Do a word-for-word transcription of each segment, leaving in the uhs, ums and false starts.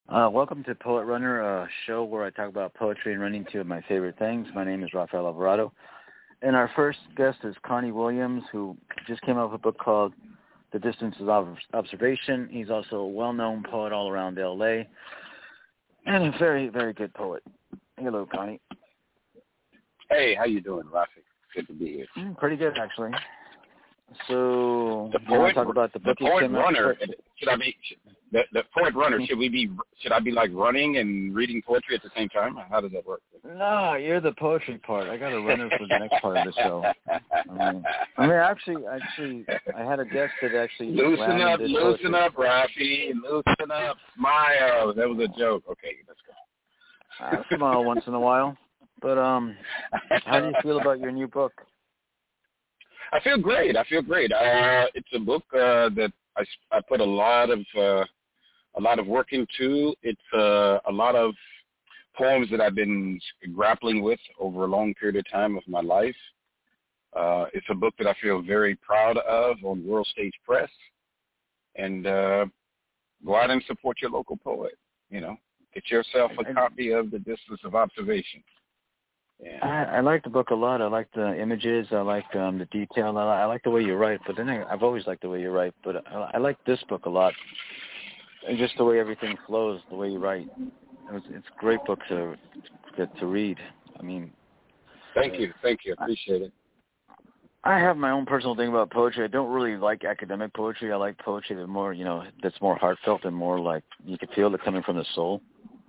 Uh, welcome to Poet Runner, a show where I talk about poetry and running, two of my favorite things. My name is Rafael Alvarado. And our first guest is Connie Williams, who just came out with a book called The Distance of Observation. He's also a well-known poet all around L A and a very, very good poet. Hello, Connie. Hey, how you doing, Rafi? Good to be here. Mm, pretty good, actually. So, the you want poet, to talk about the book the you poet came runner. out with? Should I be the, the poet runner? Should we be? Should I be like running and reading poetry at the same time? How does that work? No, you're the poetry part. I got a runner for the next part of the show. I mean, I mean, actually, actually, I had a guest that actually loosen up, loosen poetry. up, Rafi, loosen up, smile. That was a joke. Okay, let's go. I smile once in a while, but um, how do you feel about your new book? I feel great. I feel great. Uh, it's a book uh, that I, I put a lot of uh, a lot of work into. It's uh, a lot of poems that I've been grappling with over a long period of time of my life. Uh, it's a book that I feel very proud of on World Stage Press. And uh, go out and support your local poet. You know, get yourself a copy of The Distance of Observation. Yeah. I, I like the book a lot. I like the images. I like um, the detail. I, I like the way you write. But then I, I've always liked the way you write. But I, I like this book a lot. And just the way everything flows, the way you write. It was, it's a great book to get to read. I mean, thank you, thank you. I appreciate it. I have my own personal thing about poetry. I don't really like academic poetry. I like poetry that more, you know, that's more heartfelt and more like you can feel it coming from the soul.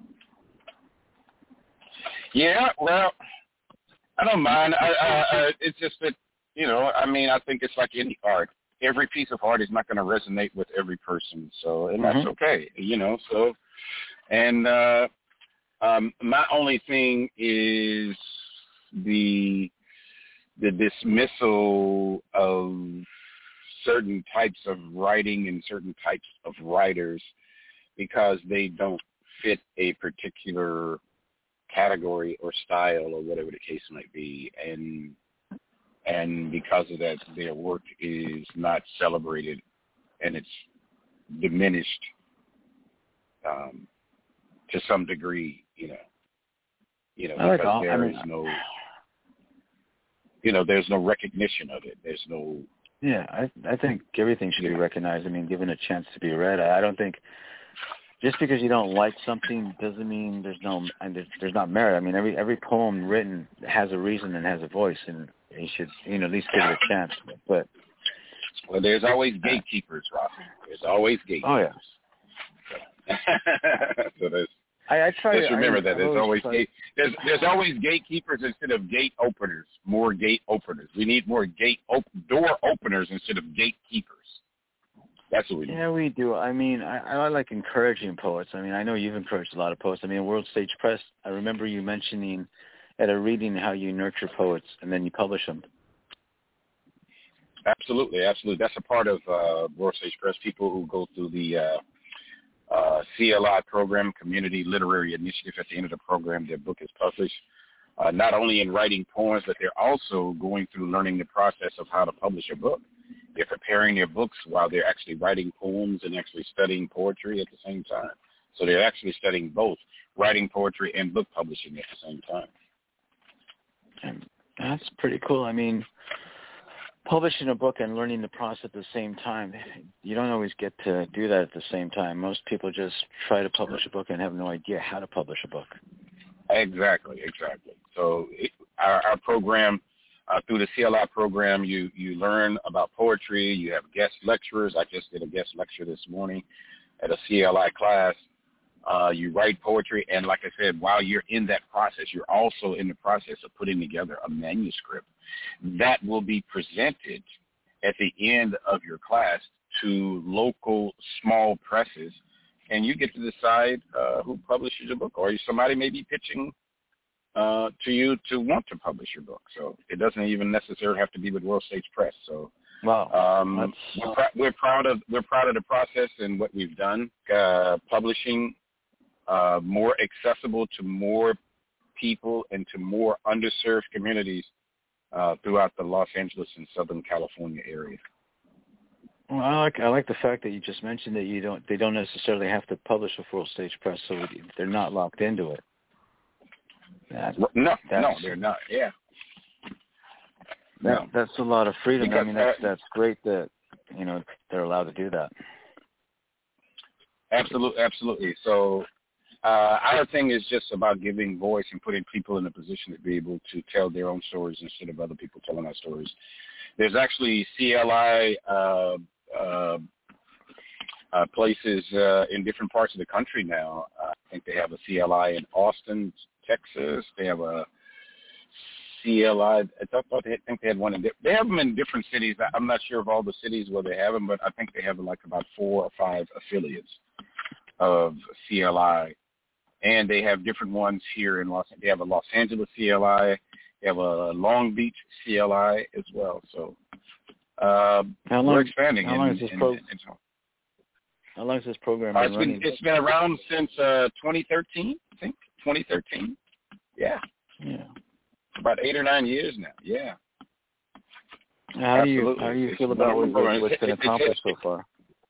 Yeah, well, I don't mind. I, I, I, it's just that, you know, I mean, I think it's like any art. Every piece of art is not going to resonate with every person, so and that's mm-hmm. okay, you know. So, and uh, um, my only thing is the the dismissal of certain types of writing and certain types of writers because they don't fit a particular category or style or whatever the case might be, and and because of that, their work is not celebrated and it's diminished um, to some degree, you know. You know, I because like all, there I mean, is no, you know, there's no recognition of it. There's no. Yeah, I I think everything should be recognized. I mean, given a chance to be read. I, I don't think just because you don't like something doesn't mean there's no and there's, there's not merit. I mean, every every poem written has a reason and has a voice, and you should, you know, at least give it a chance. But well, there's always gatekeepers, Rafi. There's always gatekeepers. Oh yeah. So there's. I, I try. Just remember I, that there's always gate, there's there's always gatekeepers instead of gate openers. More gate openers. We need more gate op- door openers instead of gatekeepers. That's what we need. Yeah, we do. I mean, I, I like encouraging poets. I mean, I know you've encouraged a lot of poets. I mean, World Stage Press, I remember you mentioning at a reading how you nurture poets and then you publish them. Absolutely, absolutely. That's a part of uh, World Stage Press. People who go through the uh, uh, C L I program, Community Literary Initiative, at the end of the program, their book is published. Uh, not only in writing poems, but they're also going through learning the process of how to publish a book. They're preparing their books while they're actually writing poems and actually studying poetry at the same time. So they're actually studying both, writing poetry and book publishing at the same time. And that's pretty cool. I mean, publishing a book and learning the process at the same time, you don't always get to do that at the same time. Most people just try to publish a book and have no idea how to publish a book. Exactly, exactly. So it, our, our program, uh, through the C L I program, you, you learn about poetry. You have guest lecturers. I just did a guest lecture this morning at a C L I class. Uh, you write poetry, and like I said, while you're in that process, you're also in the process of putting together a manuscript that will be presented at the end of your class to local small presses, and you get to decide uh, who publishes your book, or somebody may be pitching uh, to you to want to publish your book. So it doesn't even necessarily have to be with World Stage Press. So wow, um, we're, pr- we're proud of we're proud of the process and what we've done, uh, publishing uh, more accessible to more people and to more underserved communities uh, throughout the Los Angeles and Southern California area. Well, I like I like the fact that you just mentioned that you don't they don't necessarily have to publish with World Stage Press, so they're not locked into it. That, no, no, they're not. Yeah, that, no. That's a lot of freedom. Because, I mean, that's uh, that's great that you know they're allowed to do that. Absolutely, absolutely. So uh, our thing is just about giving voice and putting people in a position to be able to tell their own stories instead of other people telling our stories. There's actually C L I uh, uh, uh, places uh, in different parts of the country now. Uh, I think they have a C L I in Austin, Texas. They have a C L I. I thought they, I think they had one in. They have them in different cities. I'm not sure of all the cities where they have them, but I think they have like about four or five affiliates of C L I, and they have different ones here in Los. They have a Los Angeles C L I. They have a Long Beach C L I as well. So uh, how long, we're expanding. How long in, is this in, pro- in, in, How long has this program uh, been it's running? been it's been around since uh, twenty thirteen. I think twenty thirteen. Yeah. Yeah. About eight or nine years now. Yeah. How do you Absolutely. how do you It's feel been about a what, program. what's been It- it- accomplished it- so far?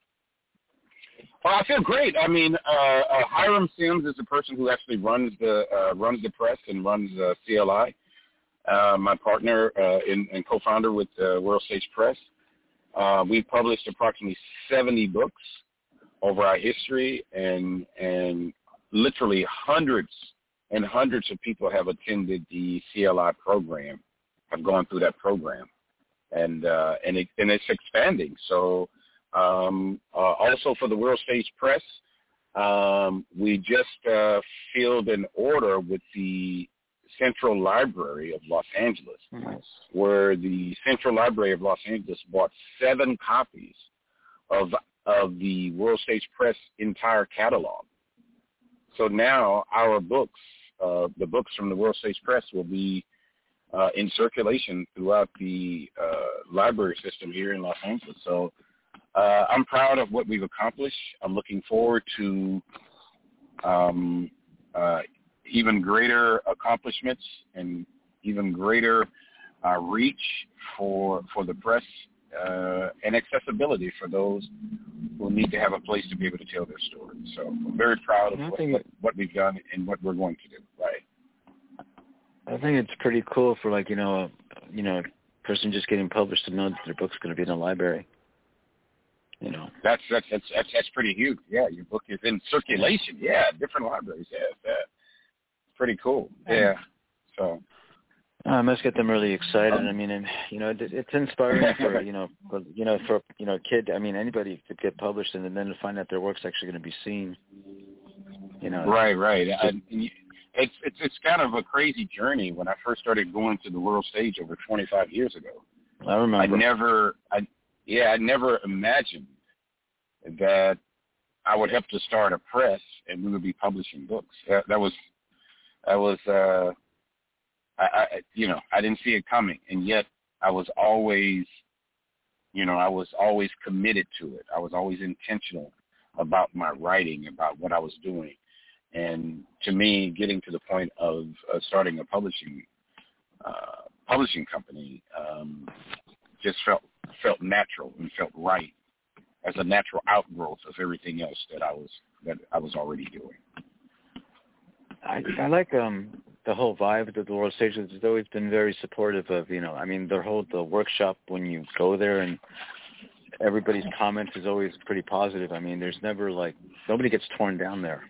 Well, I feel great. I mean, uh, uh, Hiram Sims is the person who actually runs the uh, runs the press and runs uh, C L I. Uh, my partner uh, in, and co-founder with uh, World Stage Press. Uh, we published approximately seventy books over our history, and and literally hundreds and hundreds of people have attended the C L I program, have gone through that program, and uh, and it, and it's expanding. So. Um, uh, also for the World Stage Press, um, we just uh, filled an order with the Central Library of Los Angeles, Nice. where the Central Library of Los Angeles bought seven copies of of the World Stage Press entire catalog. So now our books, uh, the books from the World Stage Press, will be uh, in circulation throughout the uh, library system here in Los Angeles. So. Uh, I'm proud of what we've accomplished. I'm looking forward to um, uh, even greater accomplishments and even greater uh, reach for for the press uh, and accessibility for those who need to have a place to be able to tell their story. So I'm very proud of what, what, what we've done and what we're going to do. Right. I think it's pretty cool for like you know a, you know a person just getting published to know that their book's going to be in a library. You know, that's that's that's that's, that's pretty huge. Yeah, your book is in circulation. Yeah, different libraries have that. Pretty cool. Yeah. So I must get them really excited. I mean, and you know, it, it's inspiring for you know, for, you know, for you know, a kid. I mean, anybody could get published and then to find out their work's actually going to be seen. You know. Right, right. I, it's it's it's kind of a crazy journey. When I first started going to the world stage over twenty-five years ago, I remember. I never, I. Yeah, I never imagined that I would have to start a press and we would be publishing books. That, that was, that was, uh, I, I, you know, I didn't see it coming, and yet I was always, you know, I was always committed to it. I was always intentional about my writing, about what I was doing, and to me, getting to the point of uh, starting a publishing, uh, publishing company, um, just felt. felt natural and felt right as a natural outgrowth of everything else that I was that I was already doing. I, I like um the whole vibe of the World Stage. It's always been very supportive of you know I mean the whole the workshop when you go there and everybody's comments is always pretty positive. I mean there's never like nobody gets torn down there.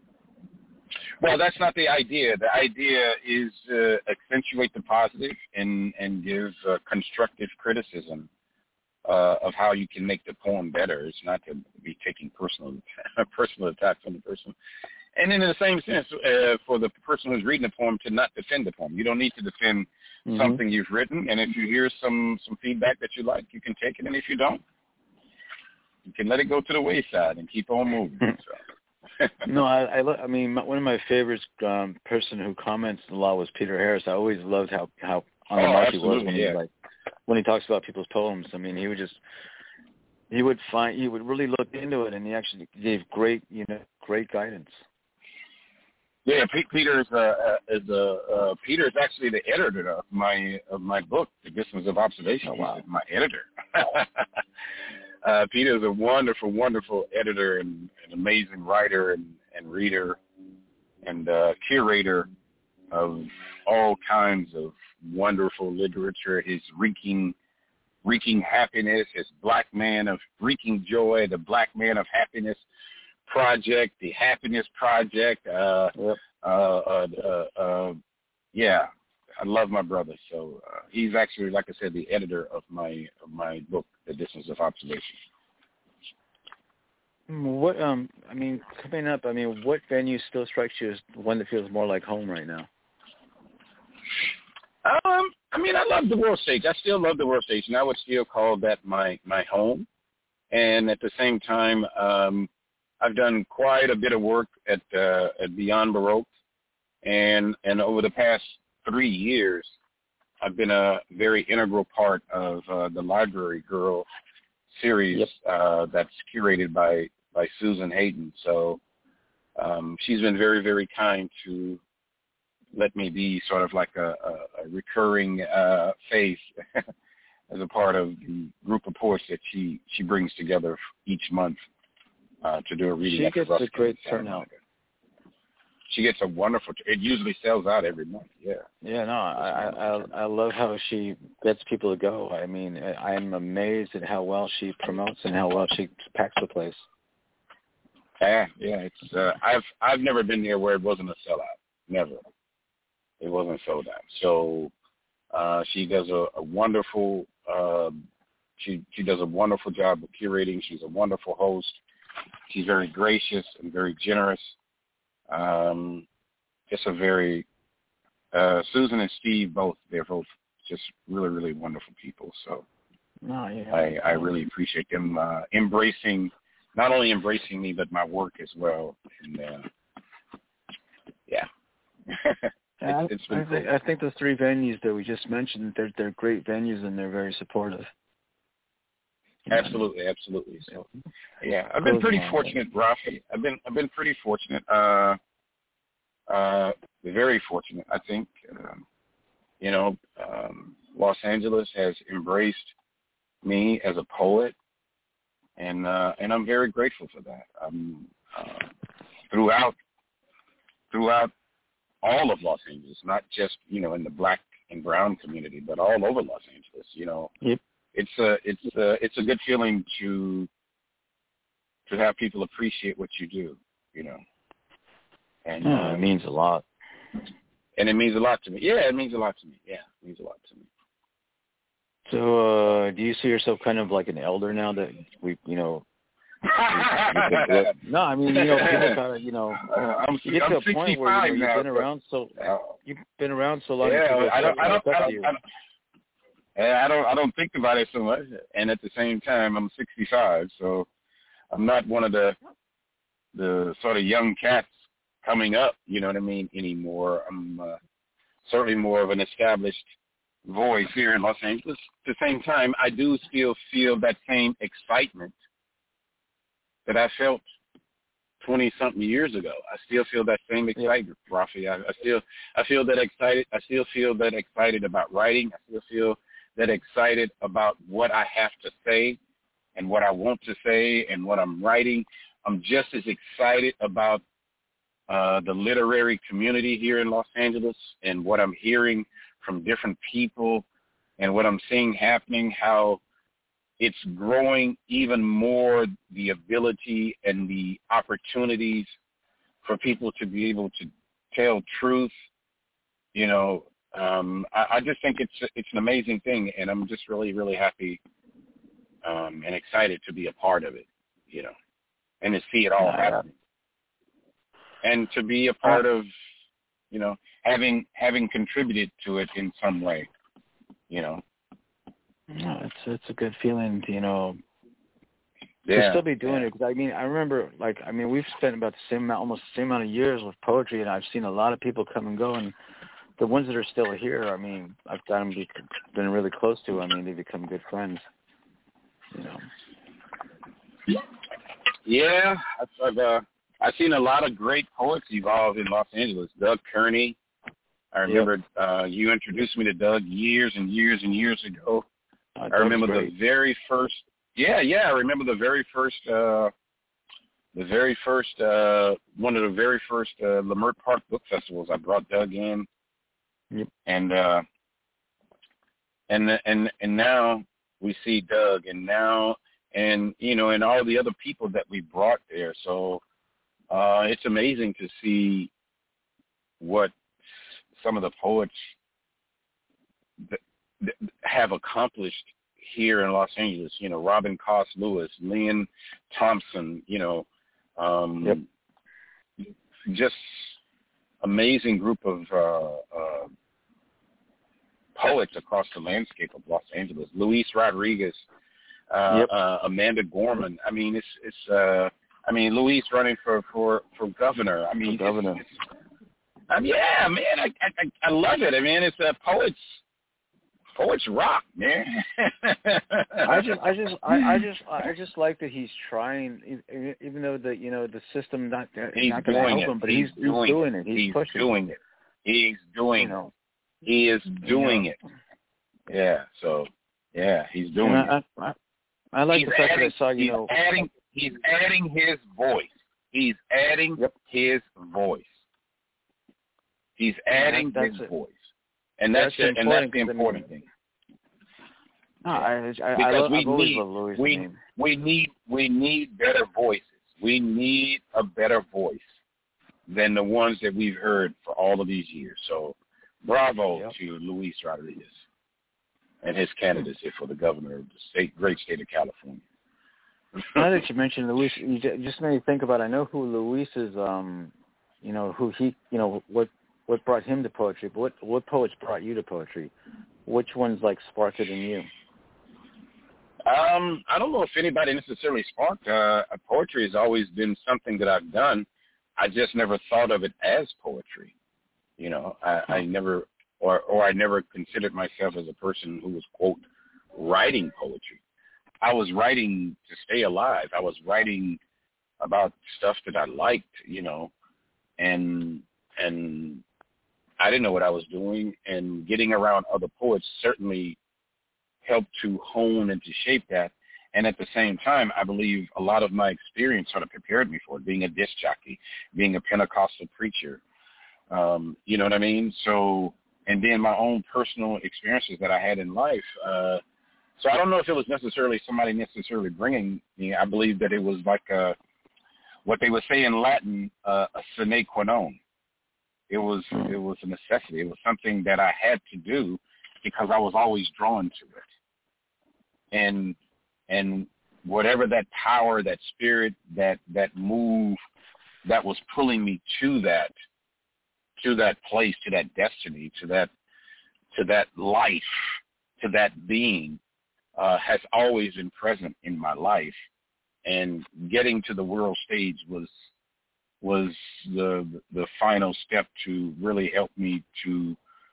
Well, that's not the idea. The idea is uh, accentuate the positive and and give uh, constructive criticism. Uh, of how you can make the poem better. It's not to be taking personal personal attacks on the person. And in the same sense, uh, for the person who's reading the poem to not defend the poem. You don't need to defend mm-hmm. something you've written. And if you hear some, some feedback that you like, you can take it. And if you don't, you can let it go to the wayside and keep on moving. So. No, I, I, lo- I mean, one of my favorites um, person who comments a lot was Peter Harris. I always loved how, how on the oh, mark he was when yeah. he like, when he talks about people's poems. I mean, he would just, he would find, he would really look into it, and he actually gave great, you know, great guidance. Yeah, Peter is uh, is uh, uh, Peter is actually the editor of my of my book, The Distance of Observation. Oh, wow. He's my editor. uh, Peter is a wonderful, wonderful editor and an amazing writer and, and reader and uh, curator of all kinds of wonderful literature. His Wreaking, Wreaking Happiness, his Black Man of Wreaking Joy, the Black Man of Happiness Project, the Happiness Project. Uh, yep. uh, uh, uh, uh, yeah, I love my brother. So uh, he's actually, like I said, the editor of my of my book, The Distance of Observation. What um, I mean, coming up, I mean, what venue still strikes you as one that feels more like home right now? Um, I mean, I love the World Stage. I still love the World Stage, and I would still call that my my home. And at the same time, um, I've done quite a bit of work at uh, at Beyond Baroque, and and over the past three years, I've been a very integral part of uh, the Library Girl series. Yep. uh, that's curated by, by Susan Hayden. So um, she's been very, very kind to let me be sort of like a, a, a recurring uh, face as a part of the group of poets that she, she brings together each month uh, to do a reading. She gets a great turnout. She gets a wonderful. It usually sells out every month. Yeah. Yeah. No, I, I I love how she gets people to go. I mean, I am amazed at how well she promotes and how well she packs the place. Yeah, yeah. It's uh, I've I've never been there where it wasn't a sellout. Never. It wasn't sold out. So uh, she does a, a wonderful. Uh, she she does a wonderful job of curating. She's a wonderful host. She's very gracious and very generous. Um, just a very, uh, Susan and Steve both, they're both just really, really wonderful people. So no, yeah. I, I really appreciate them uh, embracing, not only embracing me, but my work as well. And uh, yeah, it's, it's been I, cool. think, I think the three venues that we just mentioned, they're, they're great venues and they're very supportive. Absolutely, absolutely. So, yeah, I've been pretty fortunate, Rafi. I've been, I've been pretty fortunate. Uh, uh, very fortunate, I think. Um, you know, um, Los Angeles has embraced me as a poet, and uh, and I'm very grateful for that. Um, uh, throughout, throughout all of Los Angeles, not just you know in the Black and Brown community, but all over Los Angeles. You know. Yep. It's a it's a it's a good feeling to to have people appreciate what you do, you know. And yeah, uh, it means a lot. And it means a lot to me. Yeah, it means a lot to me. Yeah, it means a lot to me. So, uh, do you see yourself kind of like an elder now that we, you know? no, I mean, you know, people kind of, you know, uh, I'm, you get I'm to a point where you know, now, you've been but, around so uh, you've been around so long. Yeah, I don't, I don't, I don't, you. I don't, I don't, I don't think about it so much. And at the same time, I'm sixty-five, so I'm not one of the the sort of young cats coming up. You know what I mean? Anymore. I'm uh, certainly more of an established voice here in Los Angeles. At the same time, I do still feel that same excitement that I felt twenty-something years ago. I still feel that same excitement, yep. Rafi. I, I still, I feel that excited. I still feel that excited about writing. I still feel that excited about what I have to say and what I want to say and what I'm writing. I'm just as excited about uh, the literary community here in Los Angeles and what I'm hearing from different people and what I'm seeing happening, how it's growing even more, the ability and the opportunities for people to be able to tell truth. You know, um, I, I just think it's it's an amazing thing, and I'm just really, really happy um, and excited to be a part of it, you know, and to see it all happen. And to be a part of, you know, having having contributed to it in some way, you know. No, it's it's a good feeling, to, you know, yeah, to still be doing yeah. it. Because I mean, I remember, like, I mean, we've spent about the same amount, almost the same amount of years with poetry, and I've seen a lot of people come and go. And the ones that are still here, I mean, I've gotten be, been really close to. I mean, they become good friends. You know. Yeah, I've I've, uh, I've seen a lot of great poets evolve in Los Angeles. Doug Kearney. I remember yep. uh, you introduced me to Doug years and years and years ago. Uh, I remember the very first, Yeah, yeah. I remember the very first, uh, the very first, uh, one of the very first uh, Leimert Park book festivals. I brought Doug in, yep. and uh, and and and now we see Doug, and now and you know, and all the other people that we brought there. So uh, it's amazing to see what some of the poets th- th- have accomplished here in Los Angeles. You know, Robin Cost Lewis, Lynn Thompson, you know, um, yep. just amazing group of uh, uh, poets across the landscape of Los Angeles. Luis Rodriguez, uh, yep. uh, Amanda Gorman. I mean, it's, it's uh, I mean, Luis running for, for, for governor. I mean, for governor. It's, it's, I mean, yeah, man, I, I I love it. I mean, it's uh, poets, poets rock, man. I just, I just, I, I just, I just like that he's trying, even though the, you know, the system not, he's not going to help it. him, but he's, he's, doing he's doing it. it. He's, he's pushing doing it. it. He's doing you know, it. He is doing you know. it. Yeah. So, yeah, he's doing I, it. I, I, I like he's the fact adding, that I saw, you he's know, adding, he's adding his voice. He's adding yep. his voice. He's adding yeah, that's, his that's voice, and that's, that's the, and that's the important I mean, thing. No, I, I, because I love, we I've always need, loved Louis' we, name. we need, we need better voices. We need a better voice than the ones that we've heard for all of these years. So, bravo yep. to Luis Rodriguez and his candidacy for the governor of the state, great state of California. Now that you mentioned Luis, you just made me think about. I know who Luis is. Um, you know who he. You know what what brought him to poetry. But what what poets brought you to poetry? Which ones like sparked it in you? Um, I don't know if anybody necessarily sparked. Uh, poetry has always been something that I've done. I just never thought of it as poetry. You know, I, I never, or or I never considered myself as a person who was, quote, writing poetry. I was writing to stay alive. I was writing about stuff that I liked, you know, and and I didn't know what I was doing. And getting around other poets certainly helped to hone and to shape that. And at the same time, I believe a lot of my experience sort of prepared me for it, being a disc jockey, being a Pentecostal preacher. Um, you know what I mean? So, and then my own personal experiences that I had in life. Uh, so I don't know if it was necessarily somebody necessarily bringing me. I believe that it was like a, what they would say in Latin, uh, a sine qua non. It was, it was a necessity. It was something that I had to do because I was always drawn to it. And, and whatever that power, that spirit, that, that move that was pulling me to that, to that place, to that destiny, to that, to that life, to that being, uh, has always been present in my life. And getting to the world stage was, was the, the final step to really help me to,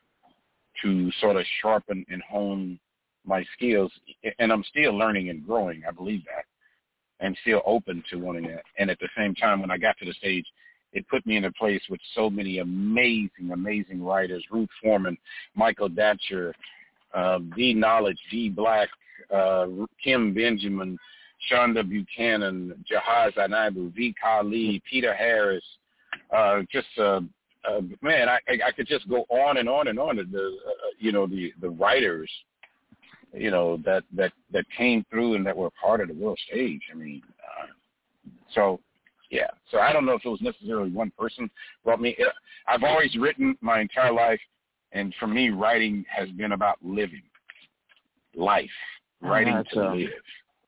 to sort of sharpen and hone my skills. And I'm still learning and growing. I believe that. And still open to wanting that. And at the same time, when I got to the stage, it put me in a place with so many amazing, amazing writers, Ruth Foreman, Michael Datcher, uh, D. Knowledge, D. Black, uh, Kim Benjamin, Shonda Buchanan, Jahaz Anabu, V. Khalid, Peter Harris, uh, just, uh, uh, man, I, I could just go on and on and on. The, uh, you know, the, the writers, you know, that, that, that came through and that were part of the world stage. I mean, uh, so, yeah. So I don't know if it was necessarily one person brought me. I've always written my entire life, and for me, writing has been about living life, writing uh, to um, live.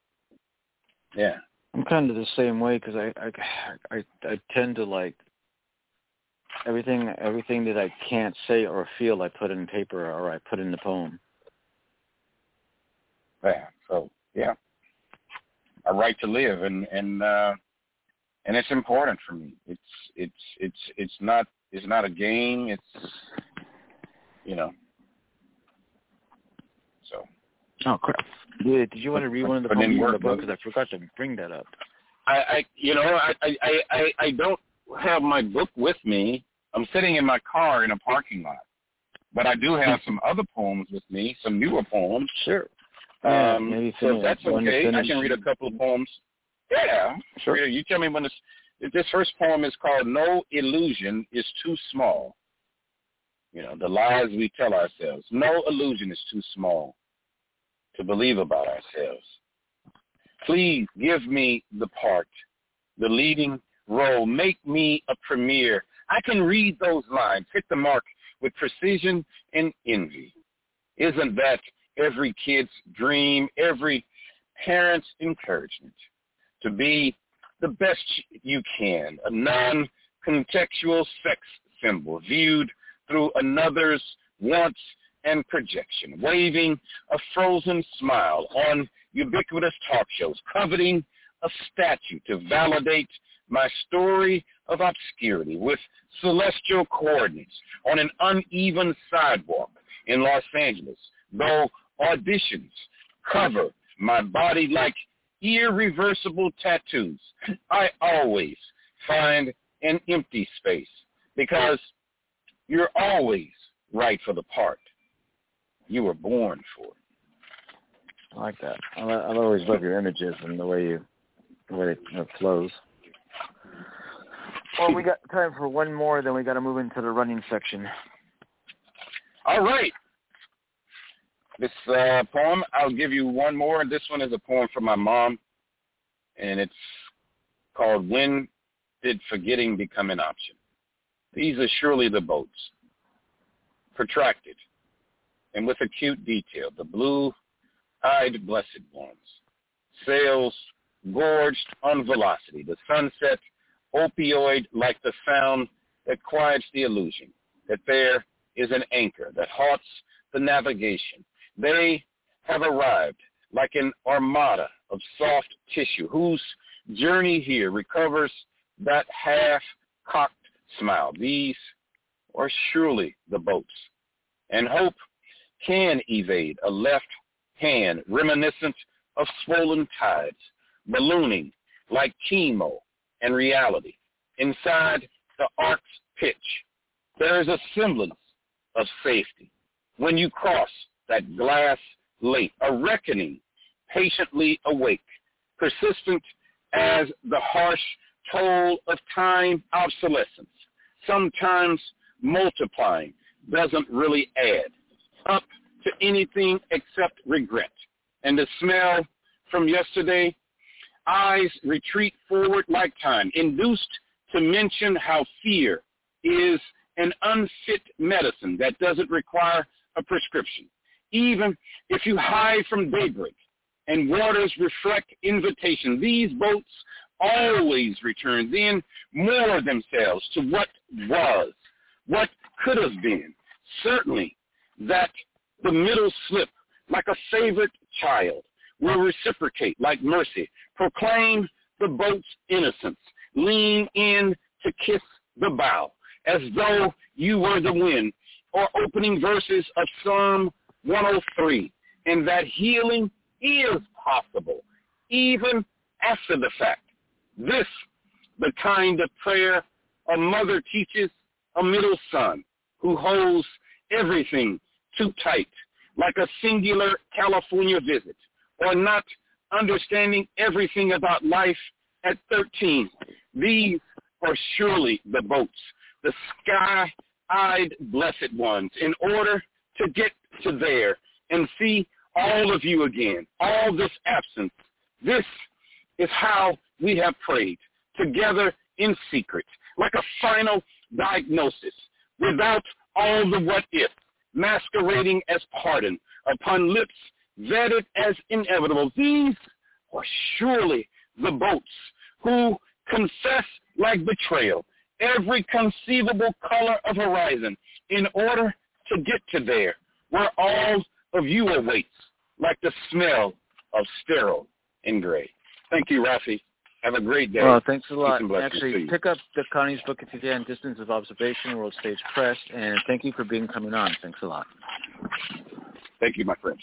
Yeah. I'm kind of the same way because I, I, I, I tend to like everything, everything that I can't say or feel, I put in paper or I put in the poem. Yeah. So yeah, I write to live, and and uh, and it's important for me. It's it's it's it's not it's not a game. It's, you know. So. Oh crap! Yeah, did you want to read one of the poems in the book? Because I forgot to bring that up. I, I you know, I, I, I, I don't have my book with me. I'm sitting in my car in a parking lot, but I do have some other poems with me, some newer poems. Sure. Yeah, Um, maybe so finish, if that's okay, I can read a couple of poems. Yeah. Sure. You tell me when this, this first poem is called No Illusion is Too Small. You know, the lies we tell ourselves. No illusion is too small to believe about ourselves. Please give me the part, the leading role. Make me a premiere. I can read those lines, hit the mark with precision and envy. Isn't that every kid's dream, every parent's encouragement? To be the best you can, a non-contextual sex symbol viewed through another's wants and projection, waving a frozen smile on ubiquitous talk shows, coveting a statue to validate my story of obscurity with celestial coordinates on an uneven sidewalk in Los Angeles, though auditions cover my body like irreversible tattoos. I always find an empty space because you're always right for the part. You were born for it. I like that. I, I've always loved your images and the way you, the way it, it flows. Well, we got time for one more, then we got to move into the running section. All right. This uh, poem, I'll give you one more. This one is a poem from my mom, and it's called When Did Forgetting Become an Option? These are surely the boats, protracted and with acute detail, the blue-eyed blessed ones, sails gorged on velocity, the sunset opioid like the sound that quiets the illusion that there is an anchor that halts the navigation. They have arrived like an armada of soft tissue whose journey here recovers that half-cocked smile. These are surely the boats, and hope can evade a left hand reminiscent of swollen tides, ballooning like chemo and reality. Inside the ark's pitch, there is a semblance of safety. When you cross that glass lake, a reckoning patiently awake, persistent as the harsh toll of time obsolescence, sometimes multiplying, doesn't really add up to anything except regret. And the smell from yesterday, eyes retreat forward like time, induced to mention how fear is an unfit medicine that doesn't require a prescription. Even if you hide from daybreak and waters reflect invitation, these boats always return then more themselves to what was, what could have been. Certainly that the middle slip like a favorite child will reciprocate like mercy, proclaim the boat's innocence, lean in to kiss the bow as though you were the wind, or opening verses of Psalm one oh three, and that healing is possible even after the fact. This, the kind of prayer a mother teaches a middle son who holds everything too tight, like a singular California visit, or not understanding everything about life at thirteen. These are surely the boats, the sky-eyed blessed ones, in order to get to there and see all of you again, all this absence. This is how we have prayed, together in secret, like a final diagnosis, without all the what-if, masquerading as pardon, upon lips vetted as inevitable. These are surely the boats who confess like betrayal, every conceivable color of horizon, in order to get to there, where all of you awaits, like the smell of sterile and gray. Thank you, Rafi. Have a great day. Well, thanks a lot. Actually, pick up the Connie's book if you can, Distance of Observation, World Stage Press, and thank you for being coming on. Thanks a lot. Thank you, my friend.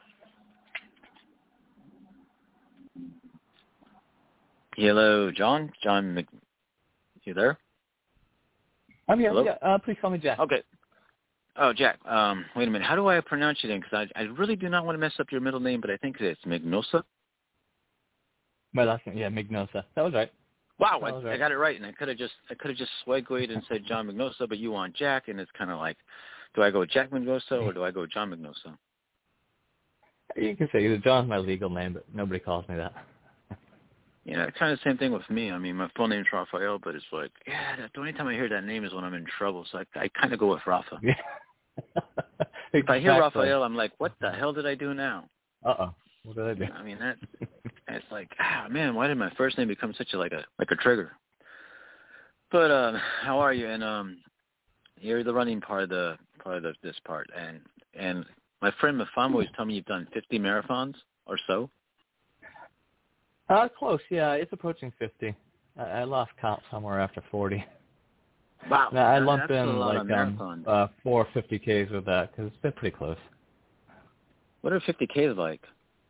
Hello, John. John, Mc... you there? I'm here. Hello? Yeah, uh, please call me Jack. Okay. Oh, Jack. Um, wait a minute. How do I pronounce you then? Because I, I really do not want to mess up your middle name, but I think it's Mignosa. My last name, yeah, Mignosa. That was right. Wow, that was I, right. I got it right, and I could have just I could have just segued and said John Mignosa, but you want Jack, and it's kind of like, do I go Jack Mignosa or do I go John Mignosa? You can say either. John's my legal name, but nobody calls me that. Yeah, it's kind of the same thing with me. I mean, my full name's Raphael, but it's like, yeah, the only time I hear that name is when I'm in trouble, so I, I kind of go with Rafa. Yeah. If exactly. I hear Raphael, I'm like, what the hell did I do now? Uh-oh. What did I do? I mean, that it's like, ah, man, why did my first name become such a like a like a trigger? But uh, how are you? And um, you're the running part of the part of the, this part, and and my friend Mafamo always telling me you've done fifty marathons or so. Uh, close, yeah. It's approaching fifty. I, I lost count somewhere after forty. Wow. Now, I That's lumped a in lot like of um, marathons. uh, four fifty Ks with that because it's been pretty close. What are fifty Ks like?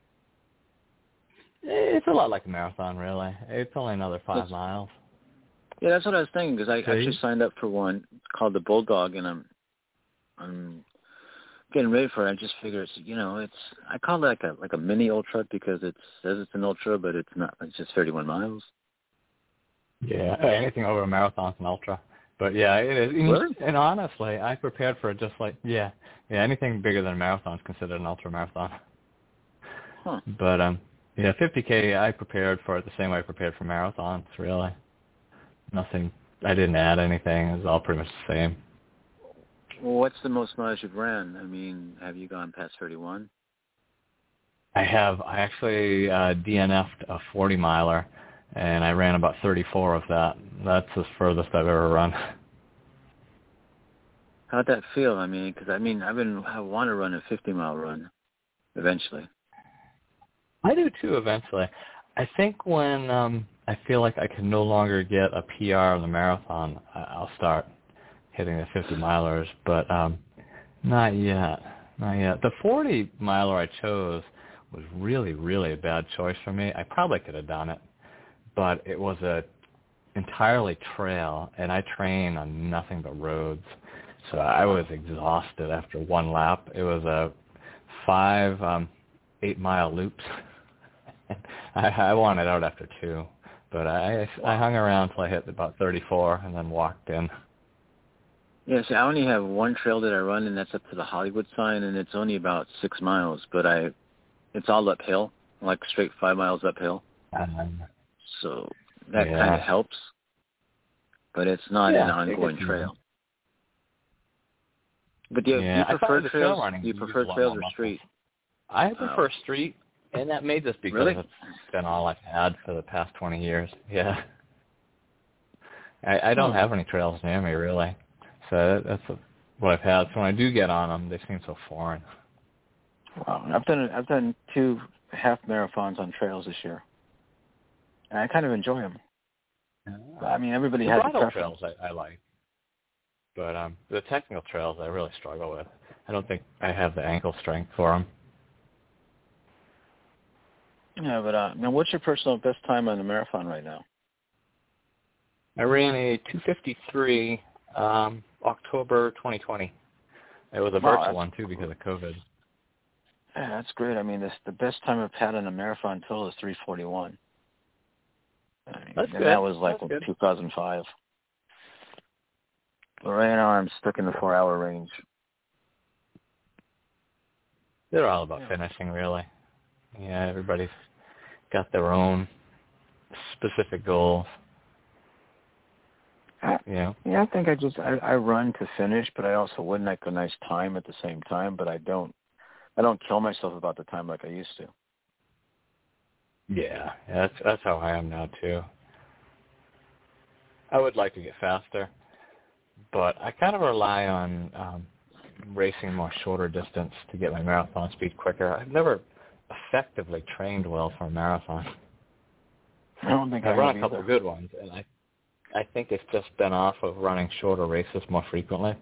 It's a lot like a marathon, really. It's only another five It's, miles. Yeah, that's what I was thinking because I So actually you, signed up for one called the Bulldog, and I'm I'm getting ready for it. I just figure it's you know it's I call it like a like a mini ultra because it says it's an ultra, but it's not. It's just thirty-one miles. yeah, anything over a marathon's an ultra. But yeah, it is. And, Really? and honestly, I prepared for it just like yeah, yeah. Anything bigger than a marathon is considered an ultra marathon. Huh. But um, yeah, fifty K. I prepared for it the same way I prepared for marathons. Really, nothing. I didn't add anything. It was all pretty much the same. Well, what's the most miles you've ran? I mean, have you gone past thirty-one? I have. I actually uh, D N F'd a forty miler, and I ran about thirty-four of that. That's the furthest I've ever run. How'd that feel? I mean, because I mean, I've been I want to run a fifty mile run eventually. I do too. Eventually, I think when um, I feel like I can no longer get a P R in the marathon, I'll start hitting the fifty milers. But um, not yet. Not yet. The forty miler I chose was really, really a bad choice for me. I probably could have done it, but it was a entirely trail, and I train on nothing but roads. So I was exhausted after one lap. It was a five, um, eight-mile loops. I, I wanted out after two, but I, I hung around till I hit about thirty-four and then walked in. Yeah, see, I only have one trail that I run, and that's up to the Hollywood sign, and it's only about six miles, but I, it's all uphill, like straight five miles uphill. Um, So that yeah. kind of helps, but it's not yeah, an ongoing trail. But do you, yeah, do you prefer trail trails? running, Do you prefer trails or street? I prefer Oh. street, and that may just because Really? it's been all I've had for the past twenty years. Yeah. I, I don't Hmm. have any trails near me, really. So that's what I've had. So when I do get on them, they seem so foreign. Wow. I've done I've done two half marathons on trails this year, and I kind of enjoy them. I mean, everybody The has a bridle preference. trails I, I like, but um, the technical trails I really struggle with. I don't think I have the ankle strength for them. Yeah, but uh, now, what's your personal best time on the marathon right now? I ran a two fifty-three um, October twenty twenty. It was a Wow, virtual one too because of COVID. Yeah, that's great. I mean, this the best time I've had on a marathon total is three forty-one. I mean, That's and good. that was like That's good. two thousand five. But right now, I'm stuck in the four-hour range. They're all about Yeah. finishing, really. Yeah, everybody's got their own specific goals. I, You know. yeah, I think I just I, I run to finish, but I also would like a nice time at the same time. But I don't I don't kill myself about the time like I used to. Yeah, yeah, that's that's how I am now too. I would like to get faster, but I kind of rely on um, racing more shorter distance to get my marathon speed quicker. I've never effectively trained well for a marathon. I don't think I I've run have a couple either. of good ones, and I I think it's just been off of running shorter races more frequently.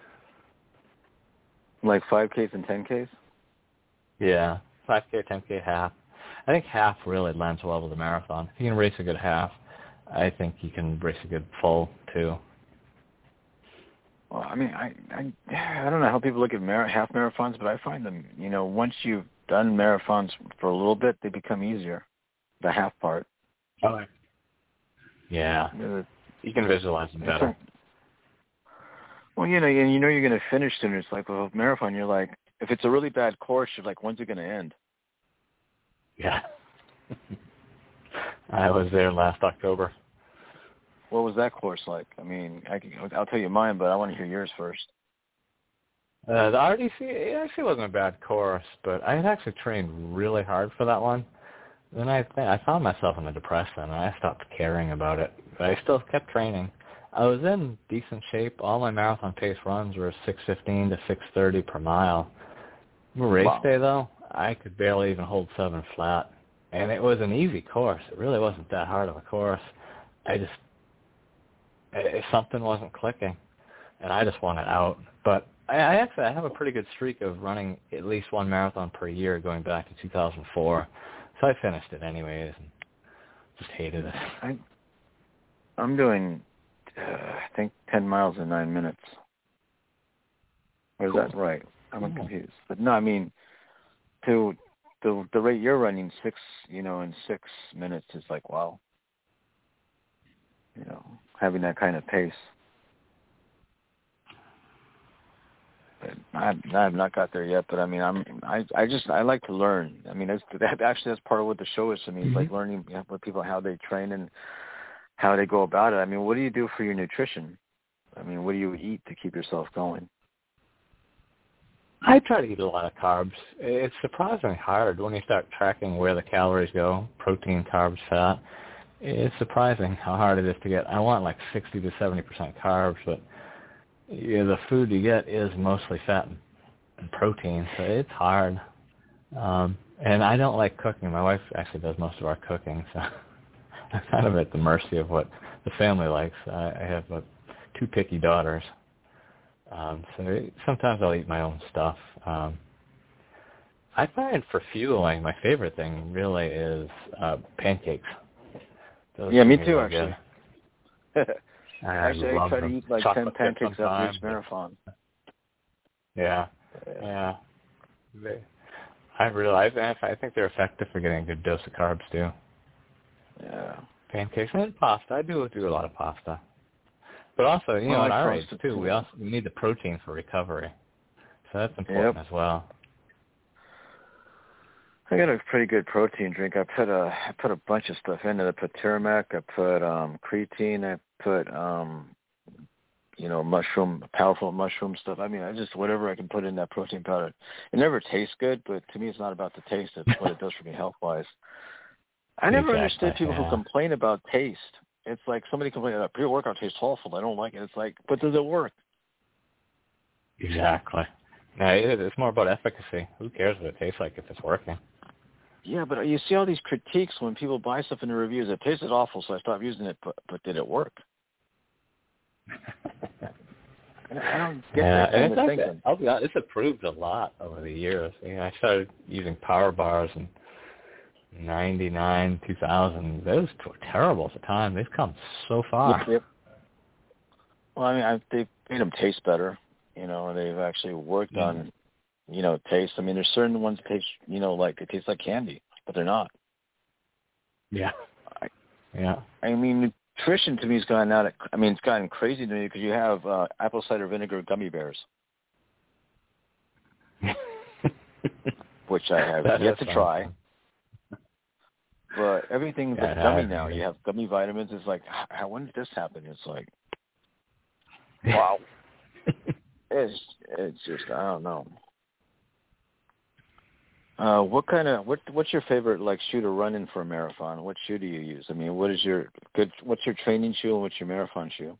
Like five Ks and ten Ks? Yeah, five K, ten K, half. I think half really lends well to the marathon. If you can race a good half, I think you can race a good full too. Well, I mean, I, I, I don't know how people look at mar- half marathons, but I find them, you know, once you've done marathons for a little bit, they become easier. The half part. Oh, yeah. Uh, you can visualize them better. Like, well, you know, and you know you're going to finish soon. It's like, well, a marathon, you're like, if it's a really bad course, you're like, when's it going to end? Yeah. I was there last October. What was that course like? I mean, I can, I'll tell you mine, but I want to hear yours first. Uh, the R D C, it actually wasn't a bad course, but I had actually trained really hard for that one. Then I I found myself in a depression, and I stopped caring about it. But I still kept training. I was in decent shape. All my marathon pace runs were six fifteen to six thirty per mile. Race Wow. day, though, I could barely even hold seven flat. And it was an easy course. It really wasn't that hard of a course. I just, it, something wasn't clicking, and I just wanted out. But I, I actually I have a pretty good streak of running at least one marathon per year going back to two thousand four. So I finished it anyways and just hated it. I, I'm doing, uh, I think, ten miles in nine minutes. Or is Cool. that right? I'm Cool. confused. But no, I mean, to the the rate you're running, six, you know, in six minutes is like, wow. You know, having that kind of pace. But I, I have not got there yet. But I mean, I'm I I just I like to learn. I mean, that's that actually that's part of what the show is to me. It's Mm-hmm. like learning with people how they train and how they go about it. I mean, what do you do for your nutrition? I mean, what do you eat to keep yourself going? I try to eat a lot of carbs. It's surprisingly hard when you start tracking where the calories go, protein, carbs, fat. It's surprising how hard it is to get. I want like sixty to seventy percent carbs, but yeah, the food you get is mostly fat and protein, so it's hard. Um, and I don't like cooking. My wife actually does most of our cooking, so I'm kind of at the mercy of what the family likes. I, I have uh, two picky daughters, um, so sometimes I'll eat my own stuff. Um, I find for fueling, my favorite thing really is uh, pancakes. Those Yeah, me things too, are actually. good. I Actually, I love try to them. eat like Chocolate ten chip pancakes after each sometimes. marathon. Yeah, yeah. They, I realize that. I think they're effective for getting a good dose of carbs too. Yeah. Pancakes and pasta. I do do a lot of pasta, but also, you Well, know, I at our like age toast too, too. we also we need the protein for recovery, so that's important Yep. as well. I got a pretty good protein drink. I put a I put a bunch of stuff in it. I put Turmeric. I put um, creatine. I put um, you know mushroom, powerful mushroom stuff. I mean, I just whatever I can put in that protein powder. It never tastes good, but to me, it's not about the taste. It's what it does for me health wise. I never Exactly, understood people yeah. who complain about taste. It's like somebody complains that pre-workout tastes awful. I don't like it. It's like, but does it work? Exactly. No, it, it's more about efficacy. Who cares what it tastes like if it's working? Yeah, but you see all these critiques when people buy stuff in the reviews. It tasted awful, so I stopped using it. But, but did it work? I don't get Yeah, that kind and of it's thinking. actually, I'll be honest, it's improved a lot over the years. You know, I started using power bars in ninety-nine, two thousand. Those were terrible at the time. They've come so far. Yep, yep. Well, I mean, I, they've made them taste better. You know, they've actually worked Yeah. on, you know, taste. I mean, there's certain ones that taste, you know, like they taste like candy, but they're not. Yeah. I, Yeah. I mean, nutrition to me has gone out. I mean, it's gotten crazy to me because you have uh, apple cider vinegar gummy bears, which I have That yet to sounds try. fun. But everything's Yeah, like gummy I now. agree. You have gummy vitamins. It's like, how, when did this happen? It's like, wow. It's it's just I don't know. Uh, what kind of what what's your favorite like shoe to run in for a marathon? What shoe do you use? I mean, what is your good? What's your training shoe and what's your marathon shoe?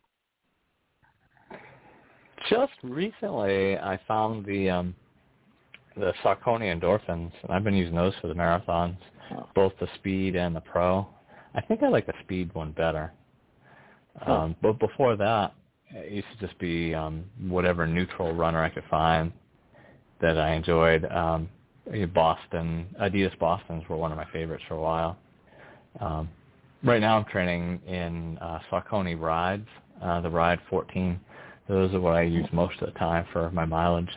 Just recently, I found the um, the Saucony Endorphins, and I've been using those for the marathons, Oh. both the Speed and the Pro. I think I like the Speed one better. Um, but before that, it used to just be um, whatever neutral runner I could find that I enjoyed. Um, Boston, Adidas Bostons were one of my favorites for a while. Um, right now I'm training in uh, Saucony Rides, uh, the Ride fourteen. those are what I use most of the time for my mileage.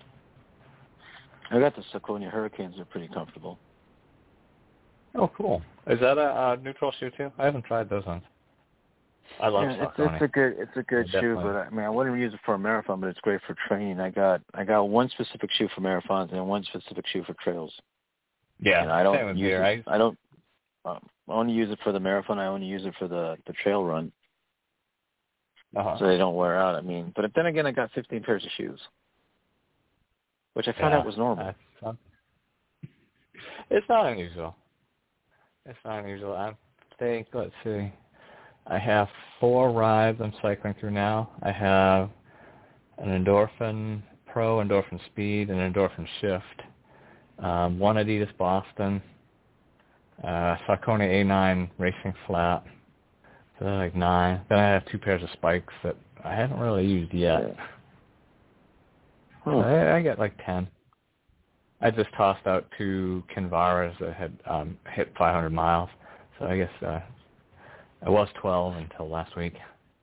I got the Saucony Hurricanes. They're pretty comfortable. Oh, cool. Is that a, a neutral shoe too? I haven't tried those ones. I love yeah, it's, Saucony. it's a good, it's a good yeah, shoe, but I mean, I wouldn't use it for a marathon, but it's great for training. I got, I got one specific shoe for marathons and one specific shoe for trails. Yeah, and I don't same with use me, it. right? I don't. Um, I only use it for the marathon. I only use it for the the trail run, Uh-huh. so they don't wear out. I mean, but then again, I got fifteen pairs of shoes, which I found yeah, out was normal. Uh, it's not unusual. It's not unusual. I think, let's see, I have four rides I'm cycling through now. I have an Endorphin Pro, Endorphin Speed, and Endorphin Shift. Um, one Adidas Boston, uh, Saucony A nine Racing Flat. So they're like nine. Then I have two pairs of spikes that I haven't really used yet. Yeah. So I, I get like ten. I just tossed out two Kinvaras that had um, hit five hundred miles. So I guess uh, I was twelve until last week.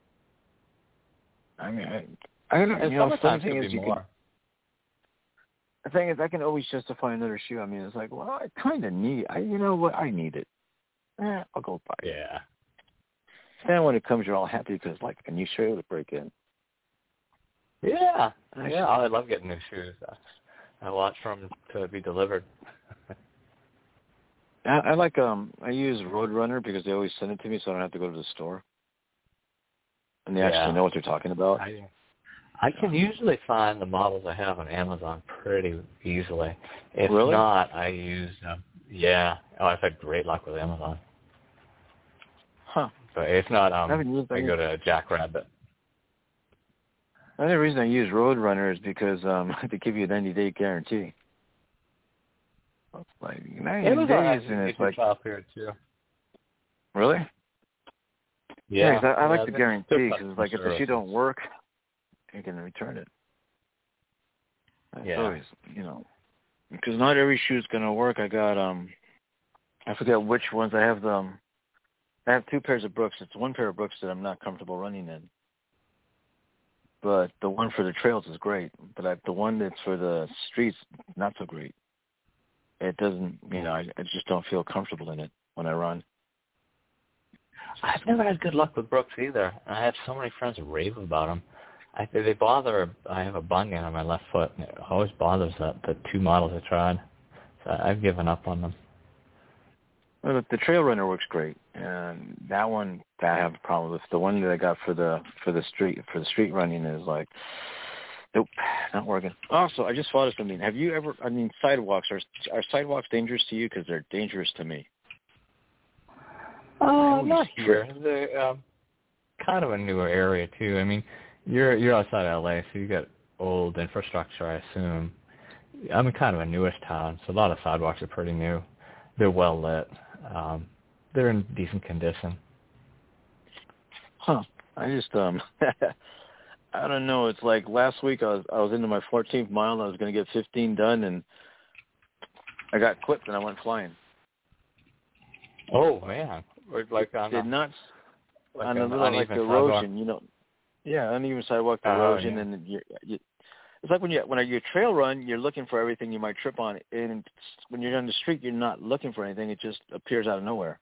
I mean, I, I don't know. And You know, summertime the thing could is, be you more. can. The thing is, I can always justify another shoe. I mean, it's like, well, I kind of need. I, you know what? I need it. Eh, I'll go buy it. Yeah. Then when it comes, you're all happy because like a new shoe to break in. Yeah. Nice. Yeah, I love getting new shoes. I watch for them to be delivered. I, I like um I use Roadrunner because they always send it to me, so I don't have to go to the store, and they Yeah. actually know what they're talking about. I, I can usually find the models I have on Amazon pretty easily. If Really? not, I use um, yeah. Oh, I've had great luck with Amazon. Huh. But if not, um, I haven't used I any. go to Jackrabbit. The only reason I use Roadrunner is because um they give you a ninety day guarantee. It's like ninety Amazon has days, and a it's like trial period too. really. Yeah, Yeah, 'cause I, I like yeah, the they're- guarantee they're because like if the shoe services. don't work, you can return it. That's Yeah. always, you know, because not every shoe is gonna work. I got um, I forget which ones I have. Them, I have two pairs of Brooks. It's one pair of Brooks that I'm not comfortable running in, but the one for the trails is great. But I, the one that's for the streets, not so great. It doesn't, you know, I, I just don't feel comfortable in it when I run. I've never had good luck with Brooks either. I have so many friends who rave about them. I they bother. I have a bunion on my left foot, and it always bothers that the two models I tried. So I've given up on them. Well, the, the Trail Runner works great, and that one that I have a problem with. The one that I got for the for the street for the street running is like, nope, not working. Also, I just thought of something. Have you ever? I mean, sidewalks are are sidewalks dangerous to you? Because they're dangerous to me. Uh, not here. They're um, kind of a newer area too. I mean, you're you're outside L A, so you got old infrastructure, I assume. I'm in kind of a newish town, so a lot of sidewalks are pretty new. They're well lit. Um, they're in decent condition. Huh. I just um I don't know, it's like last week I was I was into my fourteenth mile and I was gonna get fifteen done and I got clipped and I went flying. Oh man. Or like on Did a, not like on a an little like uneven erosion, sidewalk. you know. Yeah, uneven sidewalk Oh, erosion yeah. and you, you it's like when you when you trail run, you're looking for everything you might trip on, and when you're on the street, you're not looking for anything. It just appears out of nowhere.